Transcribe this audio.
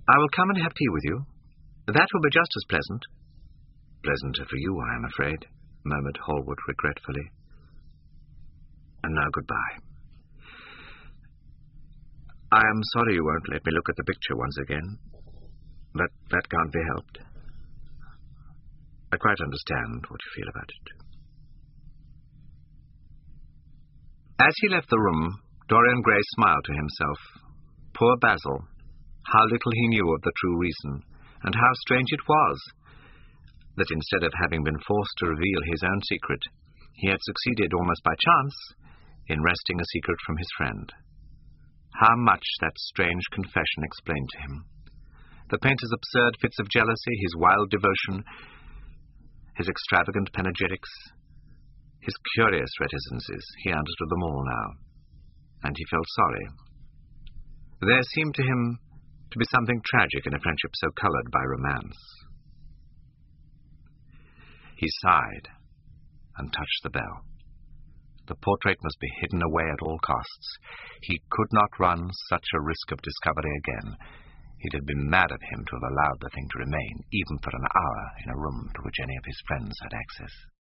I will come and have tea with you. That will be just as pleasant. Pleasanter for you, I am afraid, murmured Hallward regretfully. And now goodbye. I am sorry you won't let me look at the picture once again, but that can't be helped. I quite understand what you feel about it. As he left the room, Dorian Gray smiled to himself. Poor Basil! How little he knew of the true reason, and how strange it was that instead of having been forced to reveal his own secret, he had succeeded almost by chance in wresting a secret from his friend. How much that strange confession explained to him. The painter's absurd fits of jealousy, his wild devotion, his extravagant panegyrics, his curious reticences, he understood them all now, and he felt sorry. There seemed to him to be something tragic in a friendship so coloured by romance. He sighed and touched the bell. The portrait must be hidden away at all costs. He could not run such a risk of discovery again. It had been mad of him to have allowed the thing to remain, even for an hour, in a room to which any of his friends had access.